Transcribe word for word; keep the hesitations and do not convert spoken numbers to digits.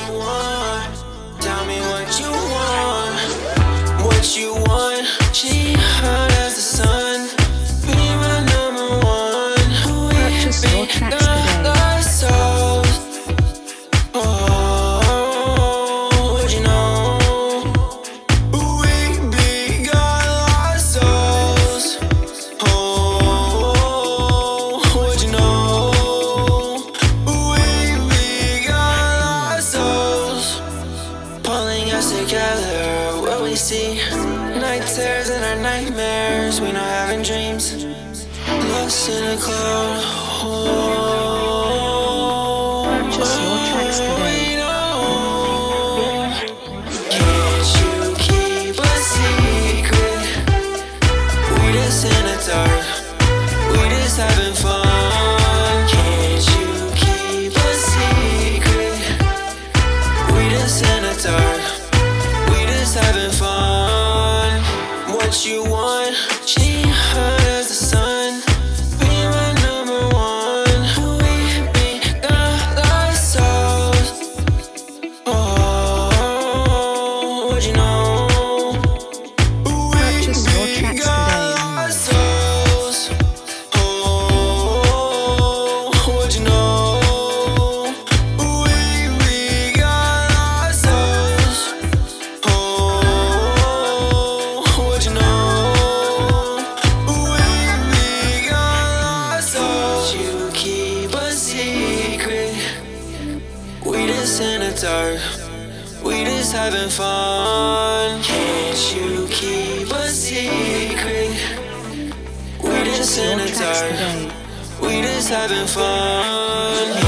you want. Tell me what you want. What you want. She hot as the sun. Be my number one. Purchase your tracks today. Together, what we see, night terrors and our nightmares. We not having dreams, lost in a cloud. Oh, purchase your tracks today. Can't you keep a secret? We just in the dark, we just having fun. Can't you keep a secret? We just in the dark, having fun. What you want? She hot as the sun. Be my number one. We be got our souls. Oh, what you know? Purchase your tracks today. Souls. Oh, what you know? We just in the dark, we just having fun. Can't you keep a secret? We just in the dark, we just having fun.